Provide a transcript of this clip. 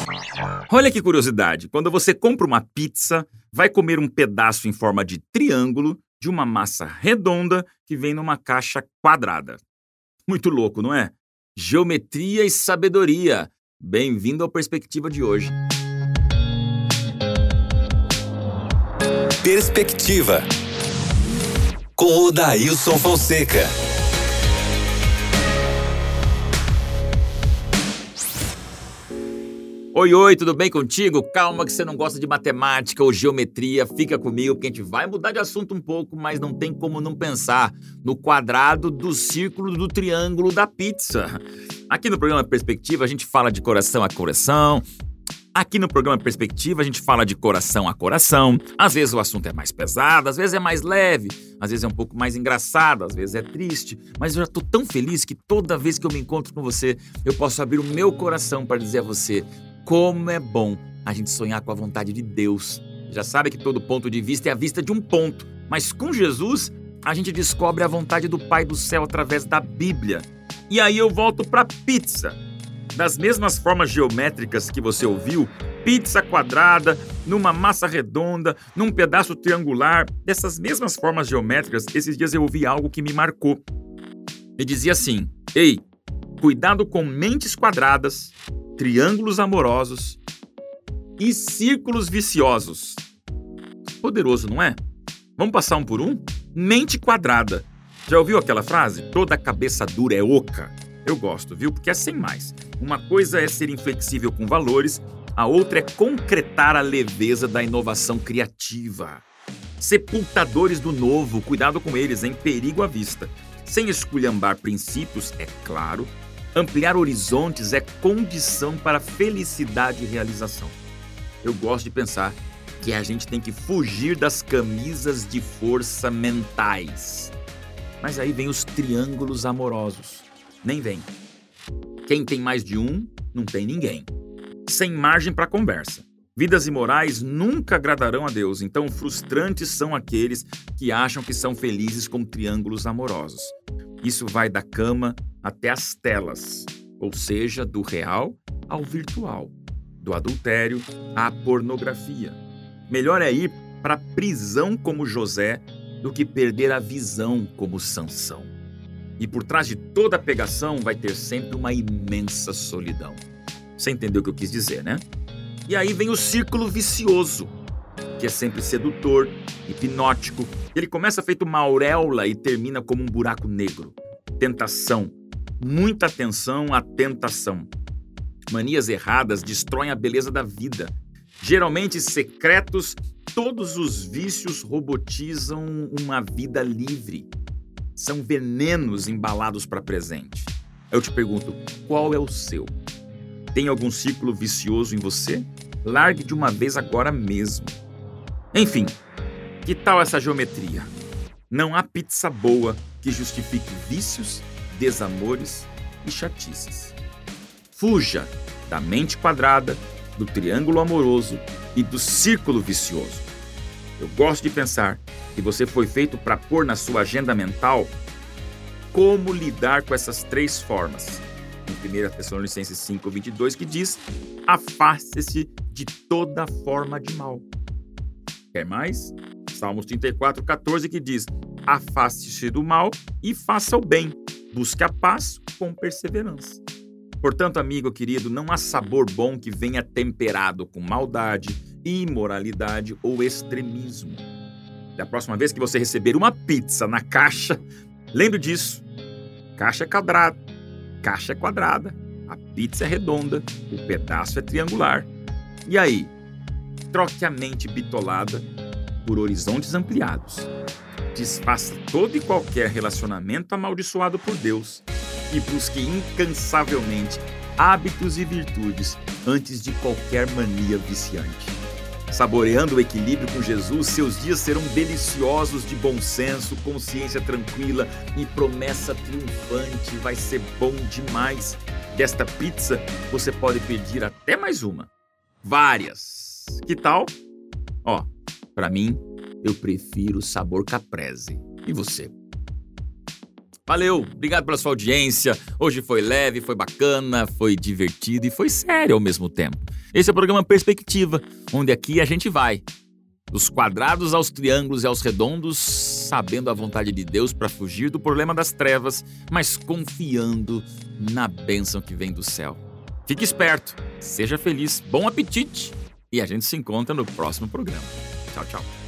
Olha que curiosidade, quando você compra uma pizza, vai comer um pedaço em forma de triângulo de uma massa redonda que vem numa caixa quadrada. Muito louco, não é? Geometria e sabedoria. Bem-vindo à perspectiva de hoje. Perspectiva, com o Dailson Fonseca. Oi, tudo bem contigo? Calma que você não gosta de matemática ou geometria, fica comigo que a gente vai mudar de assunto um pouco, mas não tem como não pensar no quadrado, do círculo, do triângulo da pizza. Aqui no programa Perspectiva a gente fala de coração a coração. Aqui no programa Perspectiva a gente fala de coração a coração. Às vezes o assunto é mais pesado, às vezes é mais leve, às vezes é um pouco mais engraçado, às vezes é triste. Mas eu já tô tão feliz que toda vez que eu me encontro com você, eu posso abrir o meu coração para dizer a você como é bom a gente sonhar com a vontade de Deus. Já sabe que todo ponto de vista é a vista de um ponto, mas com Jesus a gente descobre a vontade do Pai do Céu através da Bíblia. E aí eu volto para pizza. Das mesmas formas geométricas que você ouviu, pizza quadrada, numa massa redonda, num pedaço triangular, dessas mesmas formas geométricas, esses dias eu ouvi algo que me marcou. E dizia assim: ei, cuidado com mentes quadradas, triângulos amorosos e círculos viciosos. Poderoso, não é? Vamos passar um por um? Mente quadrada. Já ouviu aquela frase? Toda cabeça dura é oca. Eu gosto, viu? Porque é sem mais. Uma coisa é ser inflexível com valores, a outra é concretar a leveza da inovação criativa. Sepultadores do novo, cuidado com eles, em perigo à vista. Sem esculhambar princípios, é claro. Ampliar horizontes é condição para felicidade e realização. Eu gosto de pensar que a gente tem que fugir das camisas de força mentais. Mas aí vem os triângulos amorosos. Nem vem. Quem tem mais de um, não tem ninguém. Sem margem para conversa. Vidas imorais nunca agradarão a Deus, então frustrantes são aqueles que acham que são felizes com triângulos amorosos. Isso vai da cama até as telas, ou seja, do real ao virtual, do adultério à pornografia. Melhor é ir para a prisão como José do que perder a visão como Sansão. E por trás de toda a pegação vai ter sempre uma imensa solidão. Você entendeu o que eu quis dizer, né? E aí vem o círculo vicioso, que é sempre sedutor, hipnótico. Ele começa feito uma auréola e termina como um buraco negro. Tentação. Muita atenção à tentação. Manias erradas destroem a beleza da vida. Geralmente secretos, todos os vícios robotizam uma vida livre. São venenos embalados para presente. Eu te pergunto, qual é o seu? Tem algum círculo vicioso em você? Largue de uma vez agora mesmo. Enfim, que tal essa geometria? Não há pizza boa que justifique vícios, desamores e chatices. Fuja da mente quadrada, do triângulo amoroso e do círculo vicioso. Eu gosto de pensar que você foi feito para pôr na sua agenda mental como lidar com essas três formas. Em 1 Tessalonicenses 5:22, que diz: afaste-se de toda forma de mal. Quer mais? Salmos 34:14, que diz: afaste-se do mal e faça o bem. Busque a paz com perseverança. Portanto, amigo querido, não há sabor bom que venha temperado com maldade, imoralidade ou extremismo. Da próxima vez que você receber uma pizza na caixa, lembre disso. Caixa é quadrada, a pizza é redonda, o pedaço é triangular. E aí? Troque a mente bitolada por horizontes ampliados. Desfaça todo e qualquer relacionamento amaldiçoado por Deus e busque incansavelmente hábitos e virtudes antes de qualquer mania viciante. Saboreando o equilíbrio com Jesus, seus dias serão deliciosos de bom senso, consciência tranquila e promessa triunfante. Vai ser bom demais. Desta pizza, você pode pedir até mais uma. Várias. Que tal? Para mim, eu prefiro o sabor caprese. E você? Valeu, obrigado pela sua audiência. Hoje foi leve, foi bacana, foi divertido e foi sério ao mesmo tempo. Esse é o programa Perspectiva, onde aqui a gente vai dos quadrados aos triângulos e aos redondos, sabendo a vontade de Deus para fugir do problema das trevas, mas confiando na bênção que vem do céu. Fique esperto, seja feliz, bom apetite e a gente se encontra no próximo programa. Tchau, tchau.